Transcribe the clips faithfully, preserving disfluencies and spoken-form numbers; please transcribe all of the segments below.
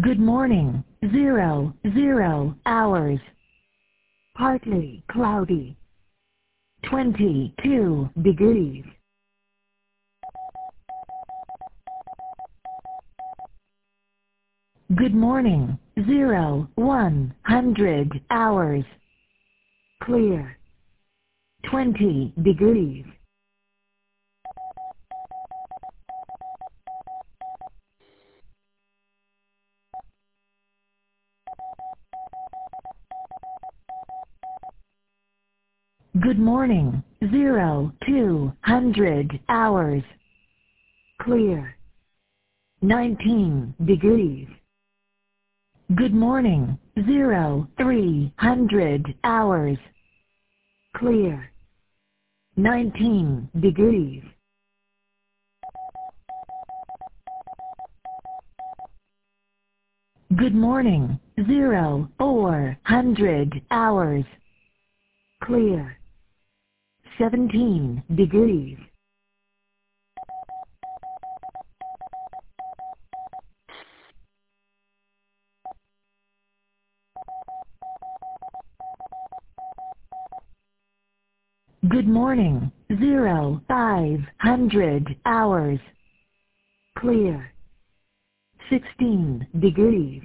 Good morning. Zero, zero hours. Partly cloudy. twenty-two degrees. Good morning. Zero, one hundred hours. Clear. twenty degrees. Good morning. Zero, two hundred hours. Clear. nineteen degrees. Good morning. Zero, three hundred hours. Clear. nineteen degrees. Good morning. Zero, four hundred hours. Clear. seventeen degrees. Good morning. Zero, five hundred hours. Clear. sixteen degrees.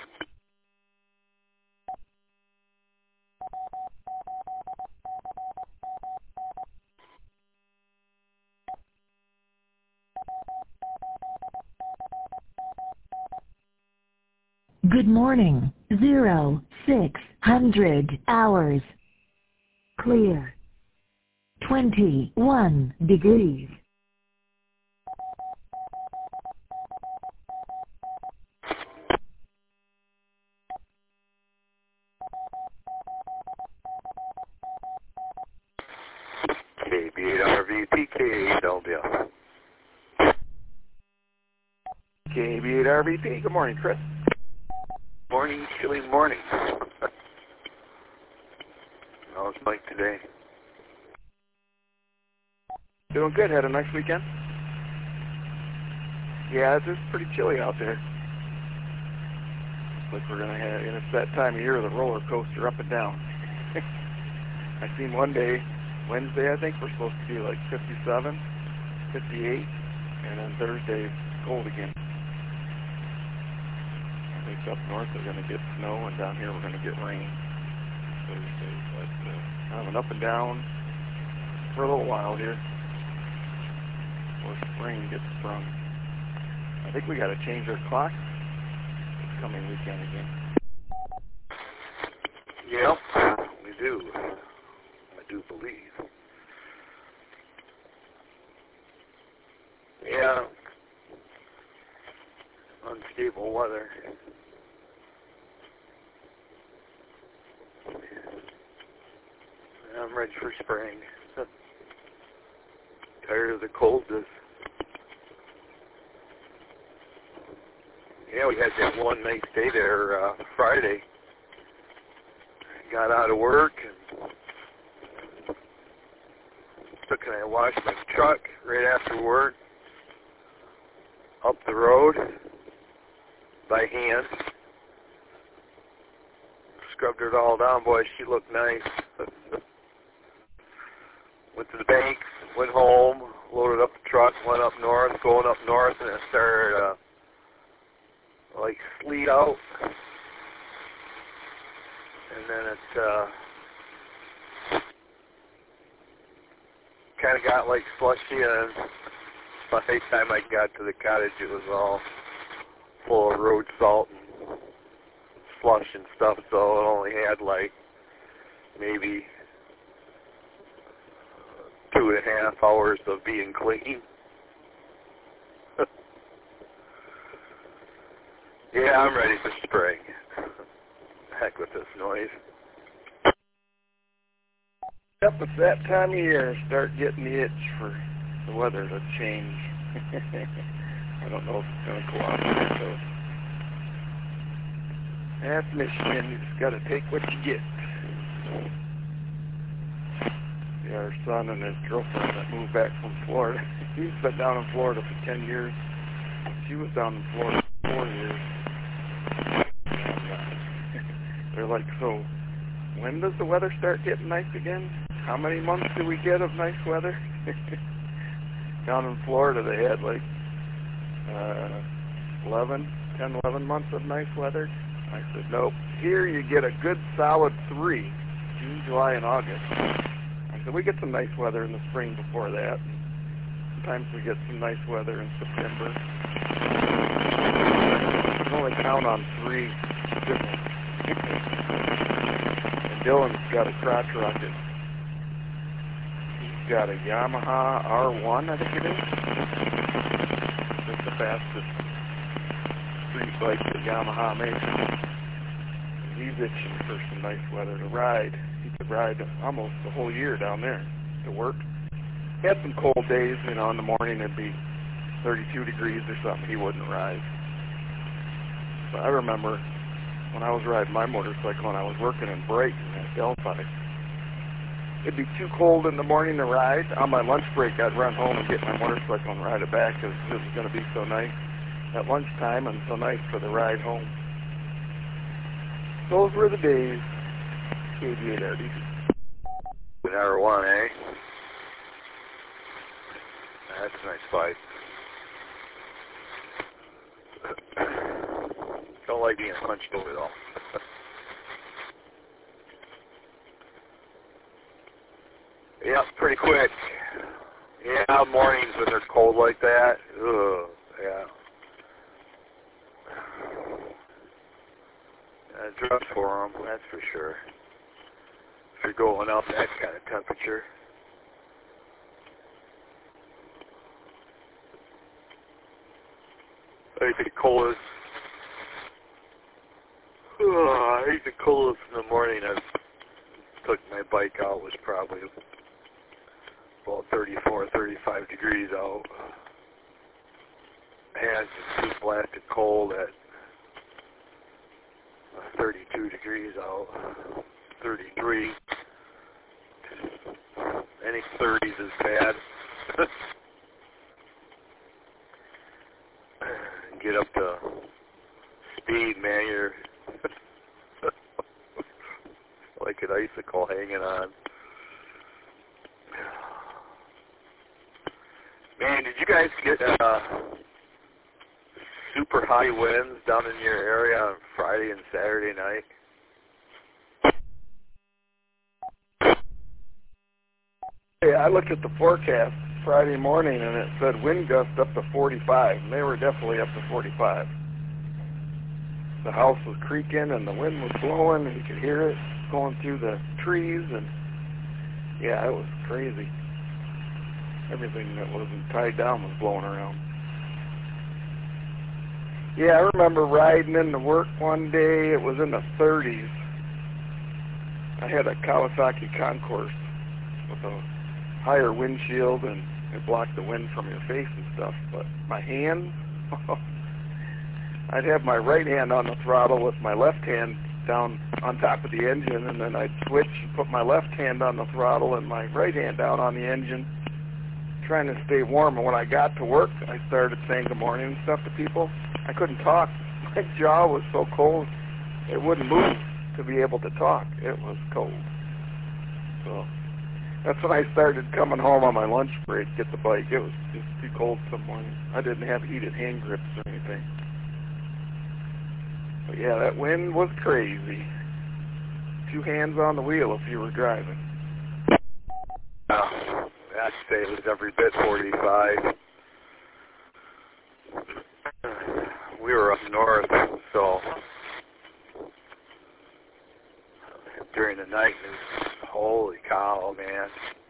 Good morning. Zero, six hundred hours. Clear. twenty-one degrees. K B eight R V P K eight L B L. K B eight R V P, good morning, Chris. Morning, chilly morning. How's Mike today? Doing good. Had a nice weekend? Yeah, it's just pretty chilly out there. Looks like we're going to have, and it's that time of year, the roller coaster up and down. I seen one day, Wednesday I think, we're supposed to be like fifty-seven, fifty-eight, and then Thursday cold again. I think up north they're going to get snow, and down here we're going to get rain Thursday. But uh, kind of an up and down for a little while here. Before spring gets sprung. I think we got to change our clock this coming weekend again. Yep, we do. I do believe. Yeah. Unstable weather. I'm ready for spring. Tired of the coldness. Yeah, we had that one nice day there uh, Friday. Got out of work and took and I washed my truck right after work. Up the road by hand. Scrubbed it all down, boy. She looked nice. Went to the bank, went home, loaded up the truck, went up north, going up north, and it started uh, like sleet out. And then it uh, kind of got like slushy, and by the time I got to the cottage, it was all full of road salt and slush and stuff, so it only had like maybe two and a half hours of being clean. Yeah, I'm ready for spring. Heck with this noise. Yep, it's that time of year. Start getting the itch for the weather to change. I don't know if it's going to cooperate, so. That's Michigan. You just got to take what you get. Yeah, our son and his girlfriend that moved back from Florida. He's been down in Florida for ten years. She was down in Florida for four years. like, so when does the weather start getting nice again? How many months do we get of nice weather? Down in Florida, they had like uh, eleven, ten, eleven months of nice weather. I said, nope. Here you get a good solid three, June, July, and August. I said, we get some nice weather in the spring before that. Sometimes we get some nice weather in September. You can only count on three different. And Dylan's got a crotch rocket. He's got a Yamaha R one, I think it is. It's the fastest street bike that Yamaha makes. He's itching for some nice weather to ride. He could ride almost the whole year down there to work. He had some cold days, you know, in the morning it'd be thirty-two degrees or something. He wouldn't ride. But I remember when I was riding my motorcycle and I was working in Brighton at Delphi, it'd be too cold in the morning to ride. On my lunch break, I'd run home and get my motorcycle and ride it back because it was going to be so nice at lunchtime and so nice for the ride home. Those were the days. K D eight R D. An R one, eh? That's a nice bike. Don't like being hunched over though. Yeah, pretty quick. Yeah, mornings when they're cold like that. Ugh, yeah. Uh, drugs for them, that's for sure. If you're going up that kind of temperature. I think the coldest. Oh, I think the coldest in the morning I took my bike out was probably about thirty-four, thirty-five degrees out. Hands just too blasted cold at thirty-two degrees out, thirty-three. Any thirties is bad. Get up to speed, man, you're like an icicle hanging on. Man, did you guys get uh, super high winds down in your area on Friday and Saturday night? Yeah, I looked at the forecast Friday morning and it said wind gust up to forty-five, and they were definitely up to forty-five. The house was creaking and the wind was blowing and you could hear it going through the trees, and yeah, it was crazy. Everything that wasn't tied down was blowing around. Yeah, I remember riding into work one day. It was in the thirties. I had a Kawasaki Concourse with a higher windshield, and it blocked the wind from your face and stuff. But my hands, I'd have my right hand on the throttle with my left hand down on top of the engine, and then I'd switch and put my left hand on the throttle and my right hand down on the engine, trying to stay warm. And when I got to work, I started saying good morning and stuff to people. I couldn't talk. My jaw was so cold, it wouldn't move to be able to talk. It was cold. So that's when I started coming home on my lunch break to get the bike. It was just too cold some morning. I didn't have heated hand grips or anything. But yeah, that wind was crazy. Two hands on the wheel if you were driving. Oh, I'd say it was every bit forty-five. We were up north, so during the night, it was, holy cow, man.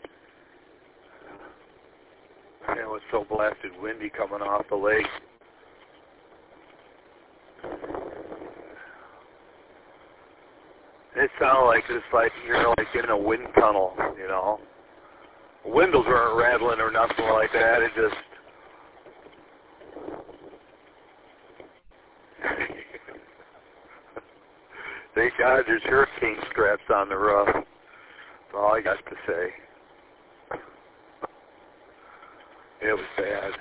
It was so blasted windy coming off the lake. It sounded like it's like you're like in a wind tunnel, you know. Windows weren't rattling or nothing like that. It just thank God there's hurricane straps on the roof. That's all I got to say. It was bad.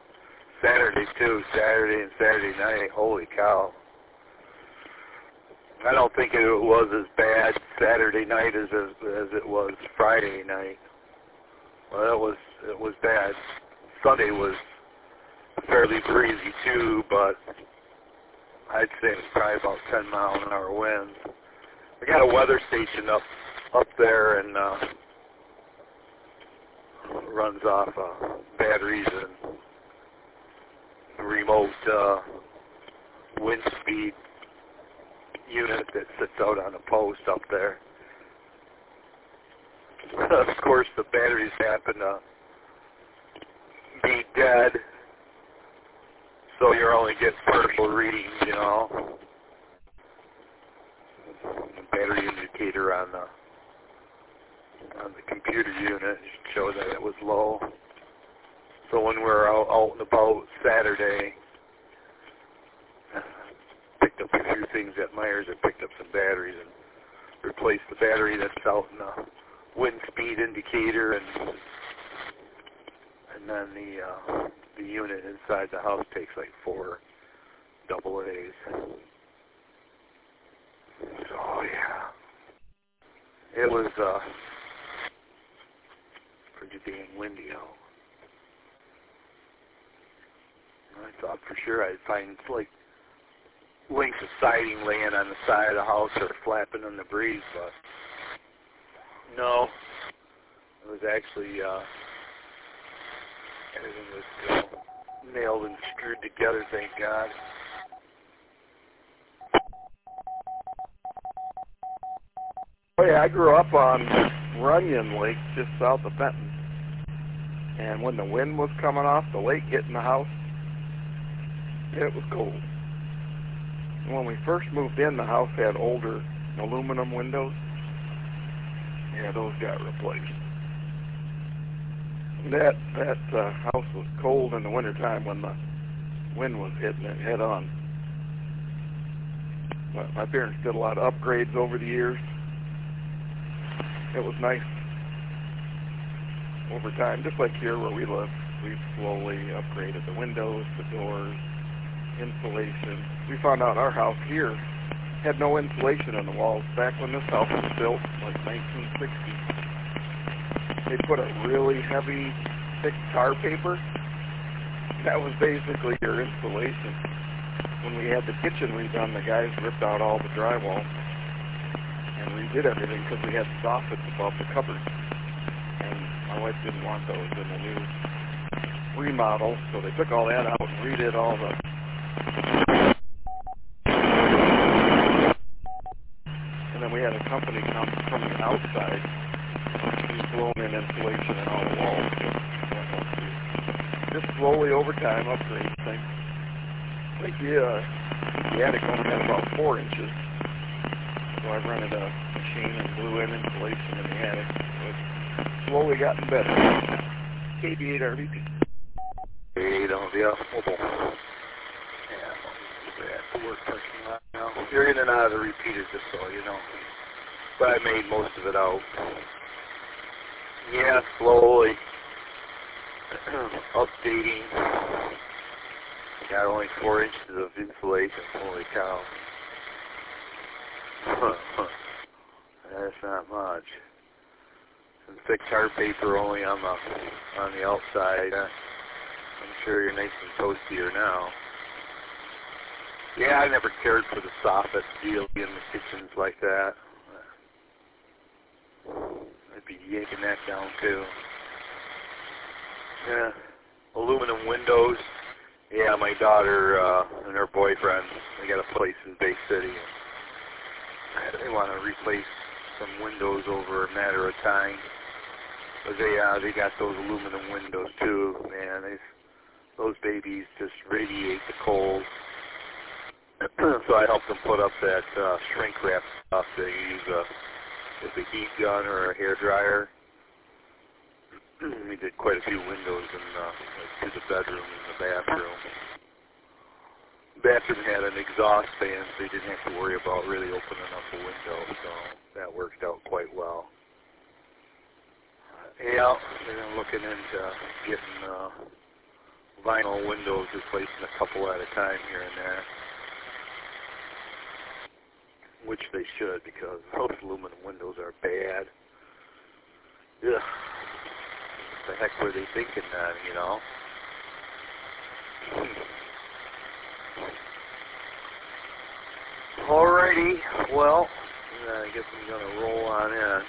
Saturday too, Saturday and Saturday night. Holy cow. I don't think it was as bad Saturday night as as, as it was Friday night. Well, it was it was bad. Sunday was fairly breezy too, but I'd say it was probably about ten mile an hour winds. We got a weather station up up there, and uh, runs off uh, batteries and remote uh, wind speed unit that sits out on a post up there. Of course, the batteries happen to be dead, so you're only getting partial readings, you know. The battery indicator on the on the computer unit showed that it was low. So when we were out, out and about Saturday, picked up a few things at Myers. I picked up some batteries and replaced the battery that's out in the wind speed indicator, and and then the uh, the unit inside the house takes like four double A's. So yeah, it was uh, pretty dang windy out. I thought for sure I'd find like lengths of siding laying on the side of the house or flapping in the breeze, but no, it was actually uh, everything was still nailed and screwed together, thank God. Oh yeah, I grew up on Runyon Lake, just south of Benton, and when the wind was coming off the lake hitting the house, it was cold. And when we first moved in, the house had older aluminum windows. Yeah, those got replaced. That that uh, house was cold in the wintertime when the wind was hitting it head on. But my parents did a lot of upgrades over the years. It was nice over time, just like here where we live. We slowly upgraded the windows, the doors, insulation. We found out our house here had no insulation in the walls back when this house was built, like nineteen sixty. They put a really heavy, thick tar paper. That was basically your insulation. When we had the kitchen redone, the guys ripped out all the drywall and redid everything because we had soffits above the cupboards. And my wife didn't want those in the new remodel, so they took all that out and redid all the and then we had a company come from the outside. We blown in insulation in all the walls. Just slowly over time upgrade things. I think the, uh, the attic only had about four inches. So I rented a machine and blew in insulation in the attic. So it's slowly gotten better. K B eight R V P. K B eight on the mobile. Yeah, that's the work parking lot now. You're in and out of the repeater, just so you know. But I made most of it out. Yeah, slowly updating. Got only four inches of insulation. Holy cow. That's not much. Some thick tar paper only on the on the outside. Uh, I'm sure you're nice and toastier now. Yeah, I never cared for the soffit deal in the kitchens like that. I'd be yanking that down too. Yeah, aluminum windows. Yeah, my daughter uh, and her boyfriend, they got a place in Bay City. And they want to replace some windows over a matter of time. But they uh, they got those aluminum windows too, man. They, those babies just radiate the cold. So I helped them put up that uh, shrink wrap stuff. They use a, with a heat gun or a hair dryer. We did quite a few windows in uh, like to the bedroom and the bathroom. The bathroom had an exhaust fan, so they didn't have to worry about really opening up the window. So that worked out quite well. Yeah, they're looking into getting uh, vinyl windows, replacing a couple at a time here and there. which they should, because those aluminum windows are bad. Ugh. What the heck were they thinking then, you know? Alrighty, well, I guess I'm going to roll on in.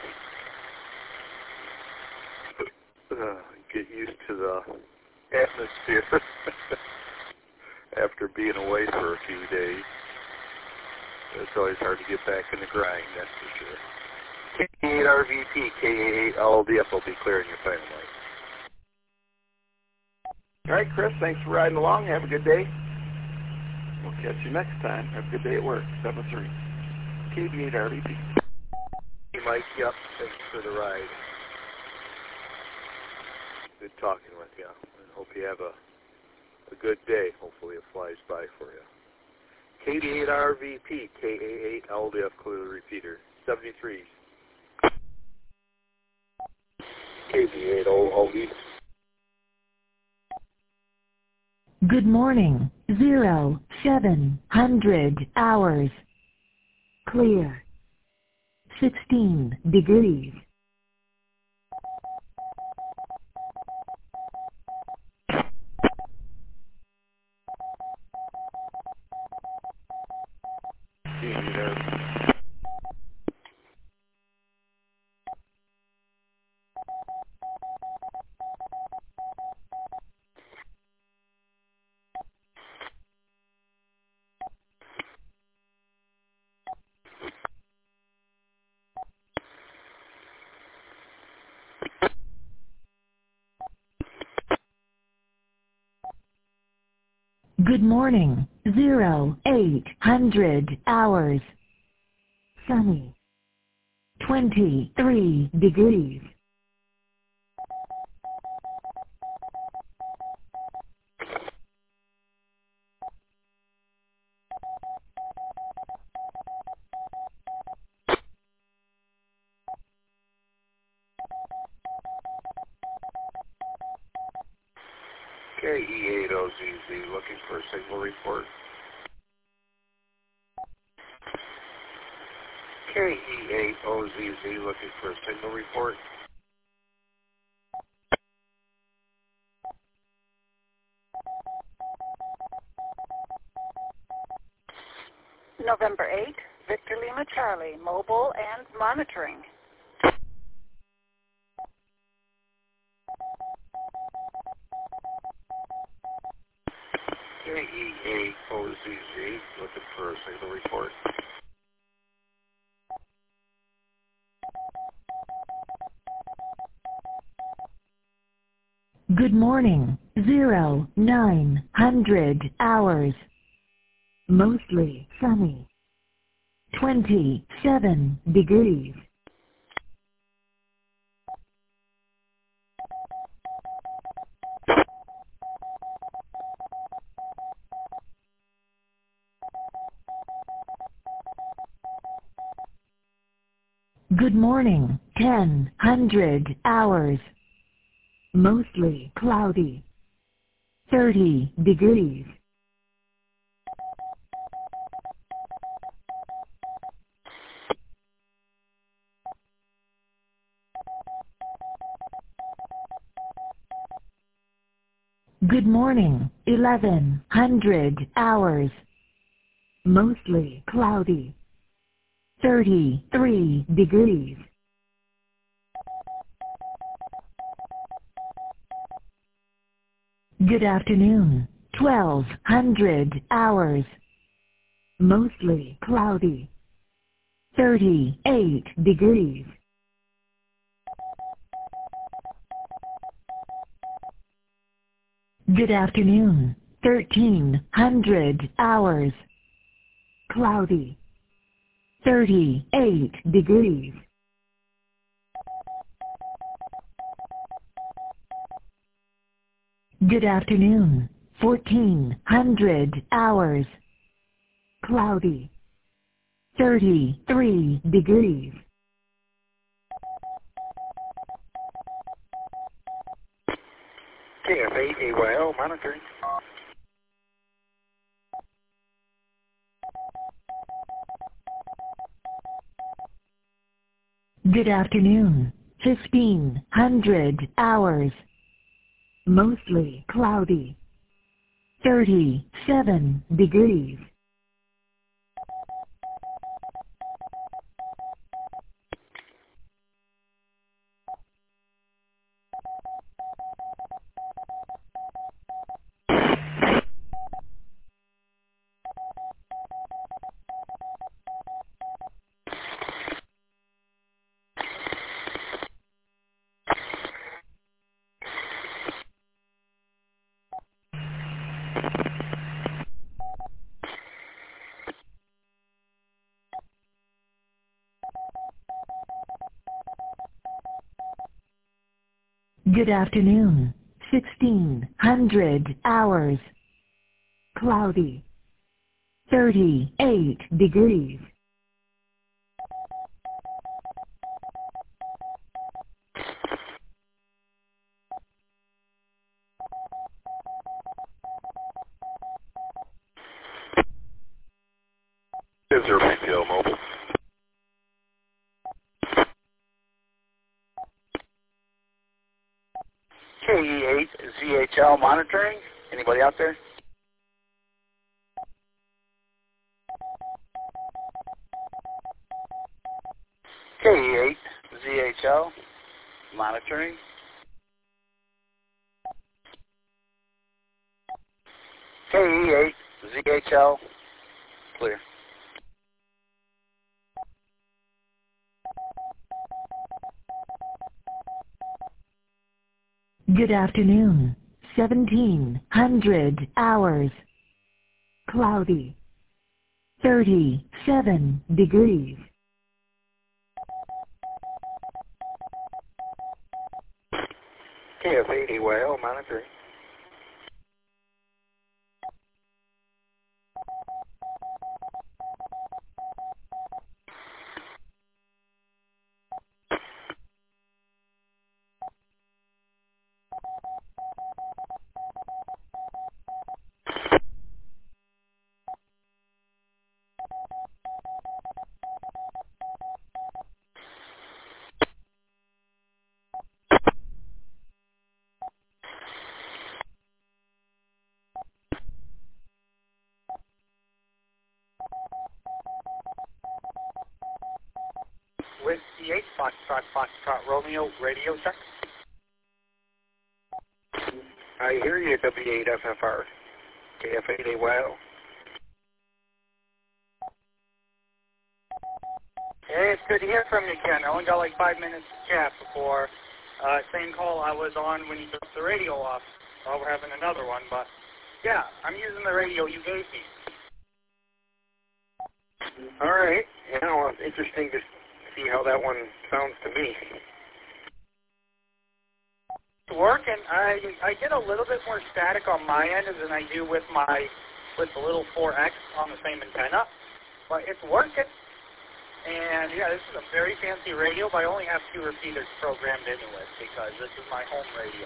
Uh, get used to the atmosphere after being away for a few days. It's always hard to get back in the grind, that's for sure. K eight R V P, K eight L D F will be clearing your final light. All right, Chris, thanks for riding along. Have a good day. We'll catch you next time. Have a good day at work. seven three. K B eight R V P. Hey, Mike. Yep. Thanks for the ride. Good talking with you. I hope you have a, a good day. Hopefully it flies by for you. K B eight R V P, K A eight L D F, clear the repeater. seventy-three. K B eight O V. Good morning, zero, seven hundred hours. Clear. sixteen degrees. Good morning, zero, eight hundred hours. Sunny. twenty-three degrees. K E eight O Z Z, looking for a signal report. K E eight O Z Z, looking for a signal report. November eighth, Victor Lima Charlie, mobile and monitoring. K E eight O Z Z, looking for a signal report. Good morning, zero, nine hundred hours. Mostly sunny. twenty-seven degrees. Good morning, ten hundred hours. Mostly cloudy. thirty degrees. Good morning, eleven hundred hours. Mostly cloudy. thirty-three degrees. Good afternoon, twelve hundred hours. Mostly cloudy. thirty-eight degrees. Good afternoon, thirteen hundred hours. Cloudy. thirty-eight degrees. Good afternoon, fourteen hundred hours. Cloudy. thirty-three degrees. K F eight A Y L, monitoring. Good afternoon. fifteen hundred hours. Mostly cloudy. thirty-seven degrees. Good afternoon. sixteen hundred hours. Cloudy. thirty-eight degrees. Is there retail mobile? K E eight Z H L monitoring. Anybody out there? K E eight Z H L monitoring. K E eight Z H L clear. Good afternoon. seventeen hundred hours. Cloudy. thirty-seven degrees. K F eighty Y L monitoring. Whiskey eight, Foxtrot, Foxtrot, Romeo, radio check. I hear you, W eight F F R. K F eighty Y L. Hey, it's good to hear from you, Ken. I only got like five minutes to chat before uh, same call I was on when you took the radio off. Well, we're having another one, but yeah, I'm using the radio you gave me. All right. Yeah, well, it's interesting to see how that one sounds to me. It's working. I I get a little bit more static on my end than I do with my with the little four X on the same antenna, but it's working. And yeah, this is a very fancy radio, but I only have two repeaters programmed into it because this is my home radio.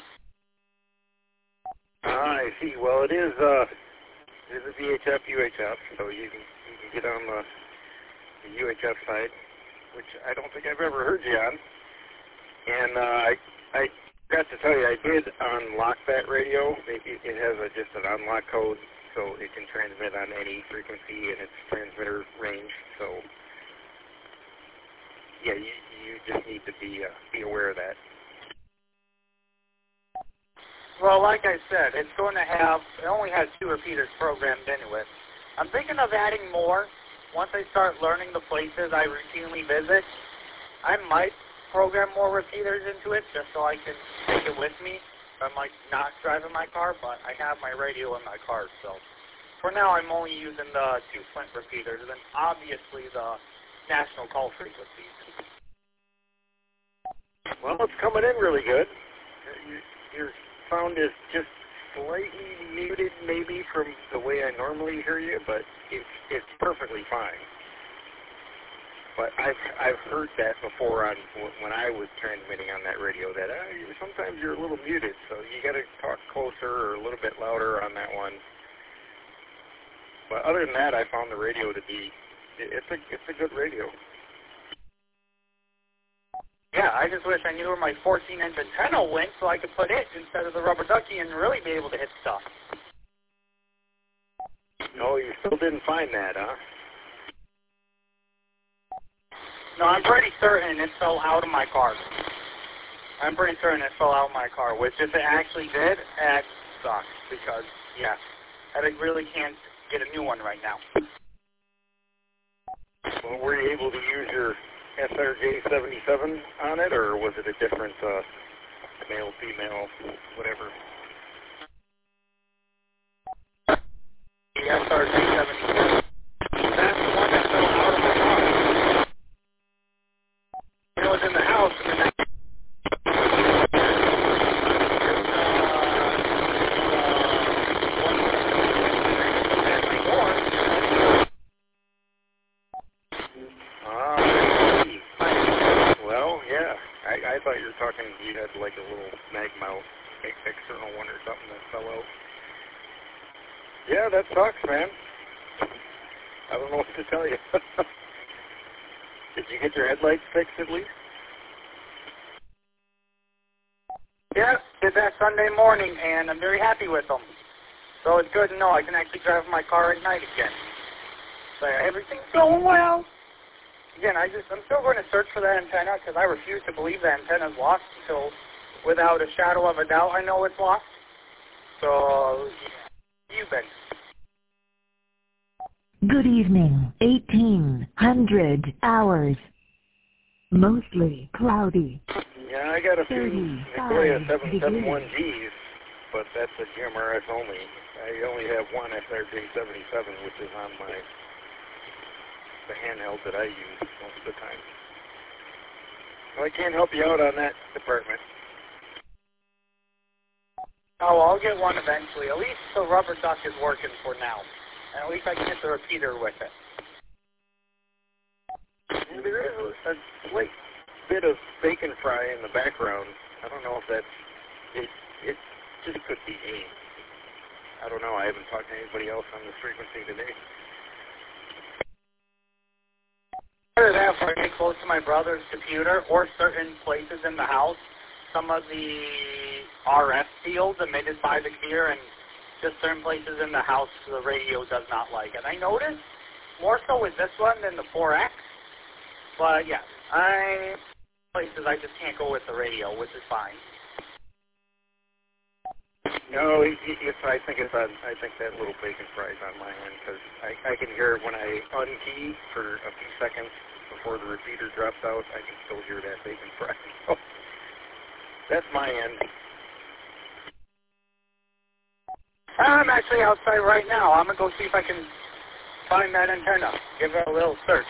Ah, I see. Well, it is uh, it is a V H F U H F, so you can you can get on the, the U H F side, which I don't think I've ever heard you on. And uh, I I got to tell you, I did unlock that radio. It, it has a, just an unlock code, so it can transmit on any frequency in its transmitter range. So yeah, you you just need to be uh, be aware of that. Well, like I said, it's going to have, it only has two repeaters programmed into it. I'm thinking of adding more. Once I start learning the places I routinely visit, I might program more repeaters into it just so I can take it with me. I'm like not driving my car, but I have my radio in my car. So for now, I'm only using the two Flint repeaters and then obviously the national call frequencies. Well, it's coming in really good. Your sound is just slightly muted maybe from the way I normally hear you, but it's it's perfectly fine. But I've I've heard that before on when I was transmitting on that radio that uh, sometimes you're a little muted, so you got to talk closer or a little bit louder on that one. But other than that, I found the radio to be it's a it's a good radio. yeah, I just wish I knew where my fourteen inch antenna went so I could put it instead of the rubber ducky and really be able to hit stuff. No, you still didn't find that, huh? No, I'm pretty certain it fell out of my car. I'm pretty certain it fell out of my car, which if it actually did, that sucks because, yeah, I really can't get a new one right now. Well, were you able to use your S R J seventy-seven on it, or was it a different uh, male, female, whatever? The S R J seventy-seven. That's the one that fell out of my car. It was in the house, and then I thought you were talking, you had like a little mag mount, external one or something that fell out. Yeah, that sucks, man. I don't know what to tell you. Did you get your headlights fixed at least? Yeah, did that Sunday morning, and I'm very happy with them. So it's good to know I can actually drive my car at night again. So everything's going well. Again, I just, I'm still going to search for that antenna because I refuse to believe that antenna's lost until, without a shadow of a doubt, I know it's lost. So, you've been. Good evening. eighteen hundred hours. Mostly cloudy. Yeah, I got a few Nicoya seven seventy-one Gs, but that's a G M R S only. I only have one S R J seventy-seven, which is on my the handheld that I use most of the time. Well, I can't help you out on that department. Oh, well, I'll get one eventually. At least the rubber duck is working for now. And at least I can get the repeater with it. There is a slight bit of bacon fry in the background. I don't know if that's, it, it just could be me. I don't know. I haven't talked to anybody else on this frequency today. Either that, if I get close to my brother's computer or certain places in the house, some of the R F fields emitted by the computer and just certain places in the house the radio does not like. And I noticed more so with this one than the four X. But yeah, I places I just can't go with the radio, which is fine. No, it, it's, I think it's on, I think that little bacon fry's on my end because I, I can hear it when I unkey for a few seconds before the repeater drops out. I can still hear that bacon fry. So that's my end. I'm actually outside right now. I'm gonna go see if I can find that antenna. Give it a little search.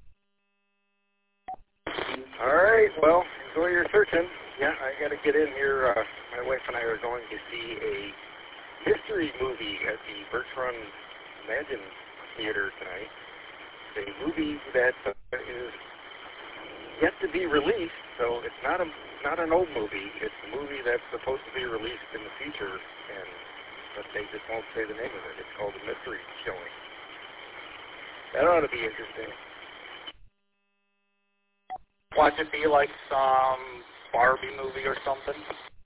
All right. Well, enjoy your searching. Yeah, I got to get in here. Uh, my wife and I are going to see a mystery movie at the Birch Run Imagine Theater tonight. It's a movie that uh, is yet to be released, so it's not a not an old movie. It's a movie that's supposed to be released in the future, and but they just won't say the name of it. It's called a mystery showing. That ought to be interesting. Watch it be like some Barbie movie or something.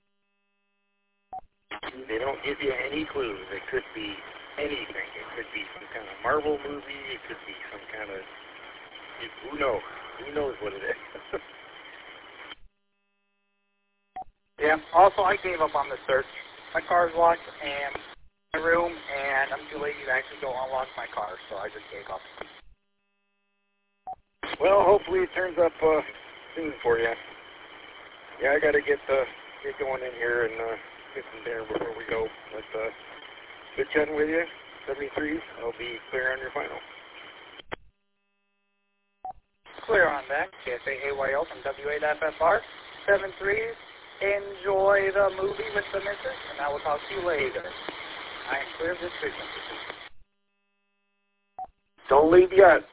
They don't give you any clues. It could be anything. It could be some kind of Marvel movie. It could be some kind of, who knows? Who knows what it is? Yeah. Also, I gave up on the search. My car's locked and my room, and I'm too lazy to actually go unlock my car, so I just gave up. Well, hopefully it turns up uh, soon for you. Yeah, I got to get uh, get going in here and uh, get some dinner before we go. But uh, good chatting with you. seventy-threes, I'll be clear on your final. Clear on that. K S A A Y L from W eight F F R. seven threes. Enjoy the movie with the missus, and I will talk to you later. I am clear of this frequency. Don't leave yet.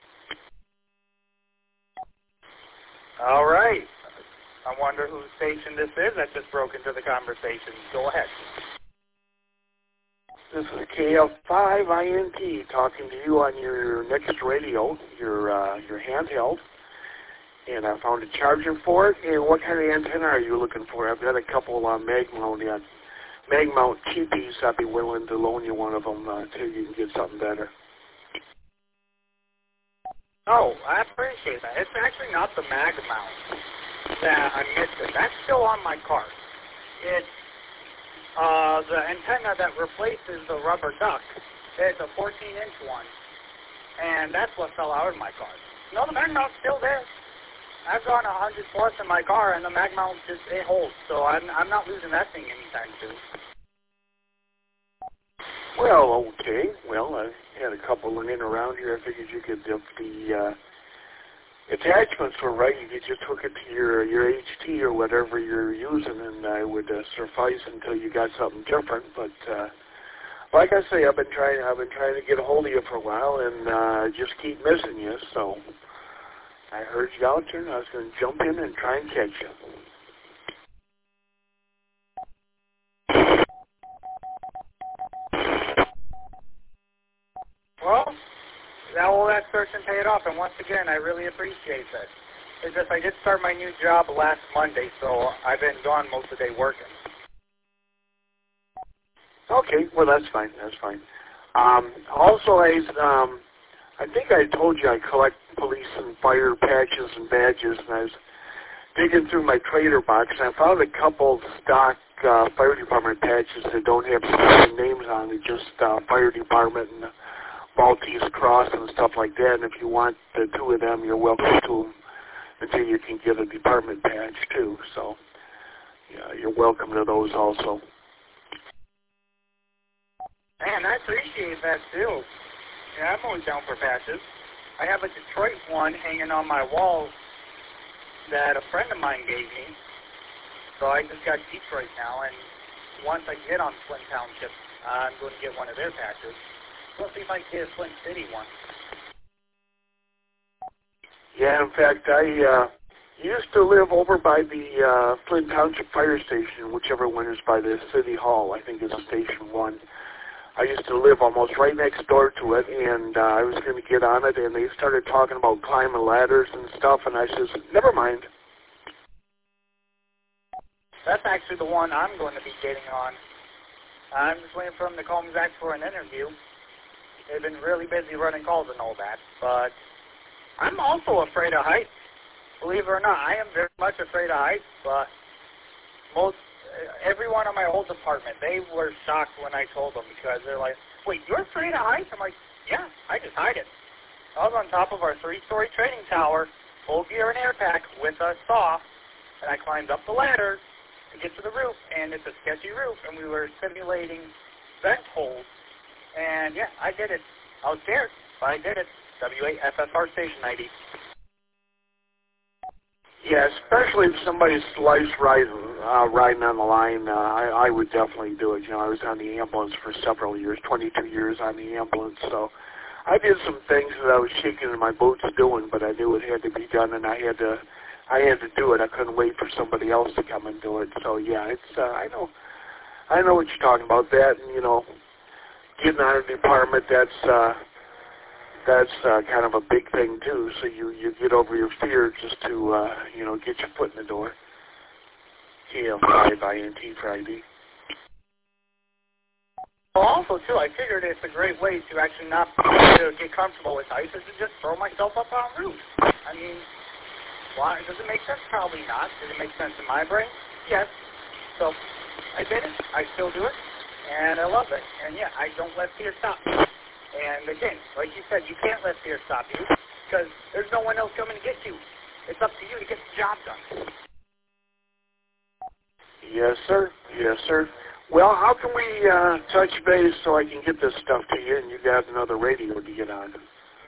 All right. I wonder whose station this is that just broke into the conversation. Go ahead. This is K F five I N T talking to you on your Nexus radio, your uh, your handheld. and I found a charger for it. And what kind of antenna are you looking for? I've got a couple uh, mag mount, uh, mag mount cheapies. I'd be willing to loan you one of them uh, until you can get something better. Oh, I appreciate that. It's actually not the mag mount that I'm missing. That's still on my car. It's uh, the antenna that replaces the rubber duck. It's a fourteen inch one, and that's what fell out of my car. No, the mag mount's still there. I've gone one hundred plus in my car, and the mag mount just, it holds, so I'm, I'm not losing that thing anytime soon. Well, okay. Well, I had a couple laying around here. I figured you could, if the uh, attachments were right, you could just hook it to your your H T or whatever you're using, and I would uh, suffice until you got something different. But uh, like I say, I've been trying. I've been trying to get a hold of you for a while, and uh, just keep missing you. So I heard you out there, and I was going to jump in and try and catch you. Well, that all that search and paid off, and once again, I really appreciate that. It's just I did start my new job last Monday, so I've been gone most of the day working. Okay, well that's fine. That's fine. Um, also, I um, I think I told you I collect police and fire patches and badges, and I was digging through my trader box, and I found a couple stock uh, fire department patches that don't have names on it, just uh, fire department and Maltese Cross and stuff like that. And if you want the two of them, you're welcome to them until you can get a department badge too. So yeah, you're welcome to those also. Man, I appreciate that too. Yeah, I'm always down for patches. I have a Detroit one hanging on my wall that a friend of mine gave me. So I just got Detroit now, and once I get on Flint Township, I'm going to get one of their patches. We'll see if I can get a Flint City one. Yeah, in fact, I uh, used to live over by the uh, Flint Township Fire Station, whichever one is by the City Hall. I think it's Station one. I used to live almost right next door to it, and uh, I was going to get on it, and they started talking about climbing ladders and stuff, and I says, never mind. That's actually the one I'm going to be getting on. I'm just waiting for them to call me back for an interview. They've been really busy running calls and all that, but I'm also afraid of heights. Believe it or not, I am very much afraid of heights, but most everyone in my old department, they were shocked when I told them, because they're like, wait, you're afraid of heights? I'm like, yeah, I just hide it. I was on top of our three-story training tower, full gear and air pack with a saw, and I climbed up the ladder to get to the roof, and it's a sketchy roof, and we were simulating vent holes. And yeah, I did it. I was scared, but I did it. W A F F R Station I D. Yeah, especially if somebody's slice riding, uh, riding on the line, uh, I, I would definitely do it. You know, I was on the ambulance for several years, twenty-two years on the ambulance, so I did some things that I was shaking in my boots doing, but I knew it had to be done, and I had to, I had to do it. I couldn't wait for somebody else to come and do it. So yeah, it's, uh, I know, I know what you're talking about. That, and you know, getting out of the department, that's uh, that's uh, kind of a big thing too. So you, you get over your fear just to uh, you know, get your foot in the door. K L five I N T for I D. Well, also too, I figured it's a great way to actually not to get comfortable with heights is to just throw myself up on a roof. I mean, why? Does it make sense? Probably not. Does it make sense in my brain? Yes. So I did it. I still do it. And I love it. And yeah, I don't let fear stop me. And again, like you said, you can't let fear stop you because there's no one else coming to get you. It's up to you to get the job done. Yes, sir. Yes, sir. Well, how can we uh, touch base so I can get this stuff to you and you got another radio to get on?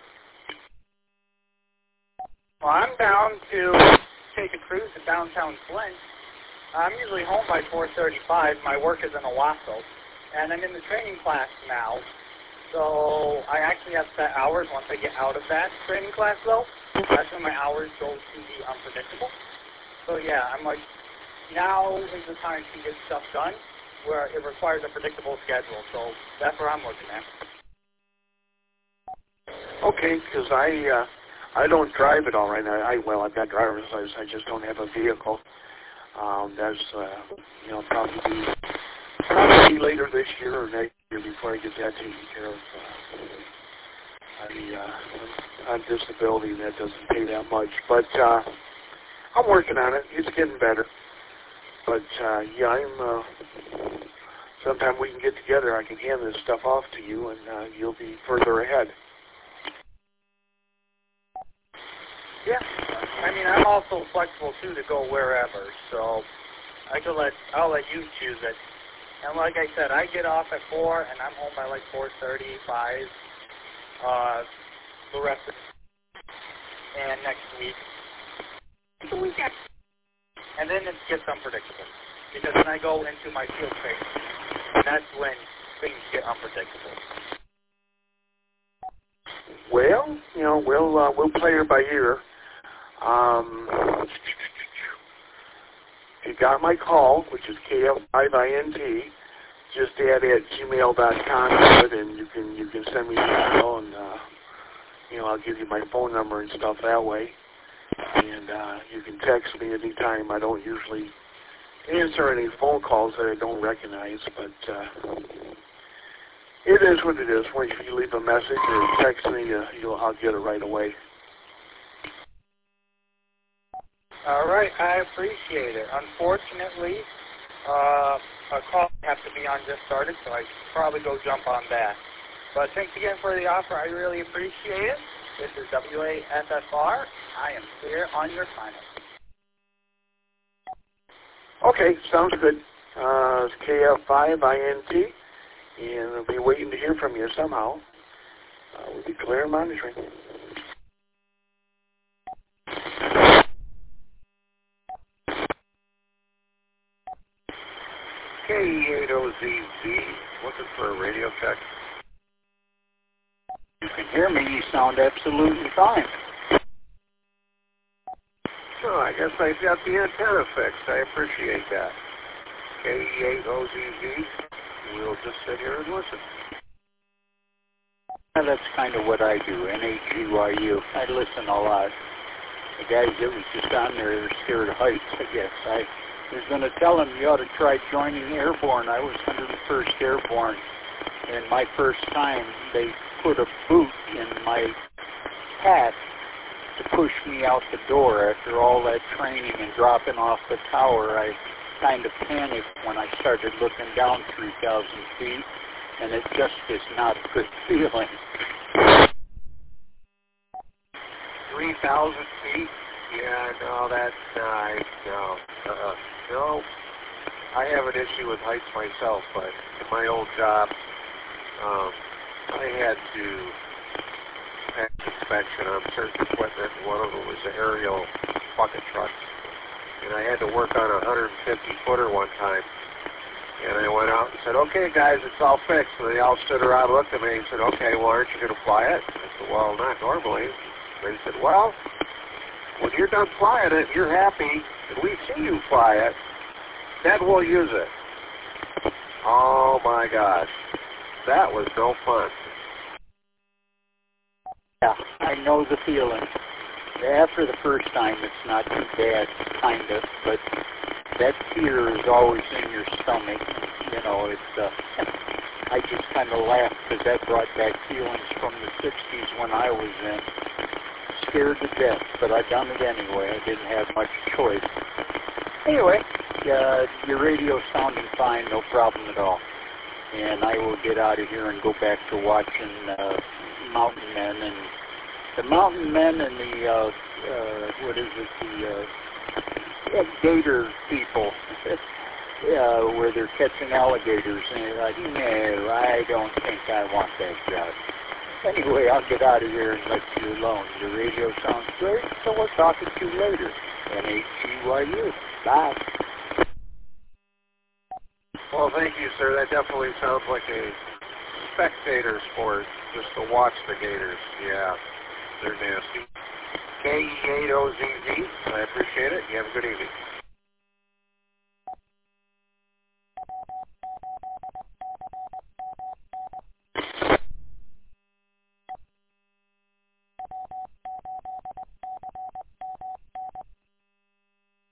Well, I'm down to take a cruise to downtown Flint. I'm usually home by four thirty-five. My work is in Owasso. And I'm in the training class now, so I actually have set hours once I get out of that training class, though. That's when my hours go to be unpredictable. So, yeah, I'm like, now is the time to get stuff done where it requires a predictable schedule, so that's where I'm looking at. Okay, because I, uh, I don't drive at all right now. I well, I've got driver's license. I just don't have a vehicle. Um, that's uh, you know probably be, probably be later this year or next year before I get that taken care of. Uh, I uh, on disability, and that doesn't pay that much, but uh, I'm working on it. It's getting better. But uh, yeah, I'm. Uh, sometime we can get together. I can hand this stuff off to you, and uh, you'll be further ahead. Yeah, I mean, I'm also flexible too to go wherever, so I could let I'll let you choose it. And like I said, I get off at four, and I'm home by like four thirty, five. Uh, the rest of and next week, the weekend, and then it gets unpredictable because then I go into my field training, and that's when things get unpredictable. Well, you know, we'll uh, we'll play her by ear. Um, if you got my call, which is K F five I N T, just add at gmail dot com to it, and you can you can send me an email, and uh, you know I'll give you my phone number and stuff that way, and uh, you can text me anytime. I don't usually answer any phone calls that I don't recognize, but uh, it is what it is. When you leave a message or text me, uh, you'll I'll get it right away. All right, I appreciate it. Unfortunately, uh, a call has to be on just started, so I should probably go jump on that. But thanks again for the offer. I really appreciate it. This is W A S F R. I am clear on your final. Okay, sounds good. Uh, it's K F five I N T, and I'll be waiting to hear from you somehow. Uh, we'll be clear and monitoring. K E eight O Z Z, looking for a radio check. You can hear me. You sound absolutely fine. So I guess I got the antenna fixed. I appreciate that. K E eight O Z Z, we'll just sit here and listen. Well, that's kind of what I do, N A G Y U. I listen a lot. The guys that was just on there are scared of heights, I guess. I was going to tell them you ought to try joining Airborne. I was one hundred first Airborne, and my first time they put a boot in my hat to push me out the door. After all that training and dropping off the tower, I kind of panicked when I started looking down three thousand feet, and it just is not a good feeling. three thousand feet? Yeah, no, that's nice. No, uh-uh. No, I have an issue with heights myself, but in my old job, um, I had to pass inspection on certain equipment. One of them was an aerial bucket truck, and I had to work on a one hundred fifty footer one time. And I went out and said, okay, guys, it's all fixed. And they all stood around and looked at me and said, okay, well, aren't you going to fly it? I said, well, not normally. They said, well, when you're done flying it, you're happy, and we see you fly it, then we'll use it. Oh, my gosh. That was no fun. Yeah, I know the feeling. After the first time, it's not too bad, kind of, but that fear is always in your stomach. You know, it's, uh, I just kind of laughed because that brought back feelings from the sixties when I was in. Scared to death, but I done it anyway. I didn't have much choice. Anyway, uh, your radio's sounding fine, no problem at all. And I will get out of here and go back to watching uh, Mountain Men and the Mountain Men and the uh, uh, what is it? The uh, yeah, gator people, uh, where they're catching alligators. And you're like, no, I don't think I want that job. Anyway, I'll get out of here and let you alone. Your radio sounds great, so we'll talk to you later. N A G Y U. Bye. Well, thank you, sir. That definitely sounds like a spectator sport, just to watch the gators. Yeah, they're nasty. K E eight O Z Z, I appreciate it. You have a good evening.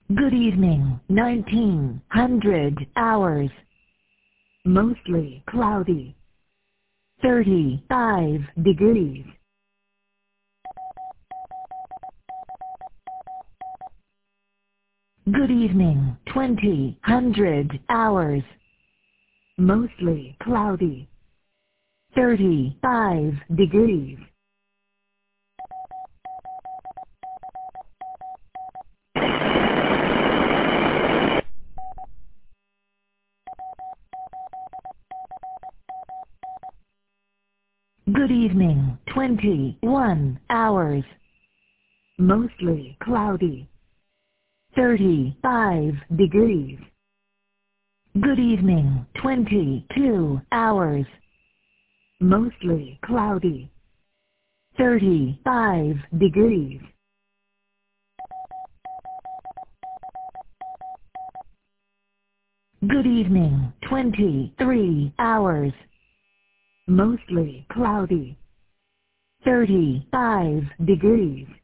Good evening, nineteen hundred hours. Mostly cloudy. thirty-five degrees. Good evening, twenty hundred hours. Mostly cloudy. thirty-five degrees. Good evening, twenty-one hours. Mostly cloudy. thirty-five degrees. Good evening, twenty-two hours. Mostly cloudy. thirty-five degrees. Good evening, twenty-three hours. Mostly cloudy. thirty-five degrees.